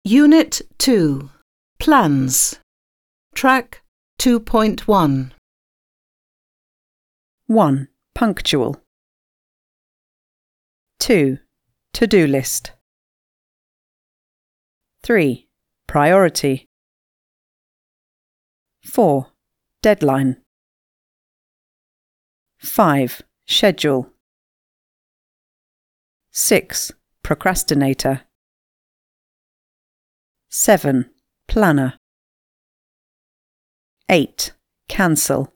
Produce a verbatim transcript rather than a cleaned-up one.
Unit two. Plans. Track two point one. one. Punctual. two. To-do list. three. Priority. four. Deadline. five. Schedule. six. Procrastinator. seven. Planner. eight. Cancel.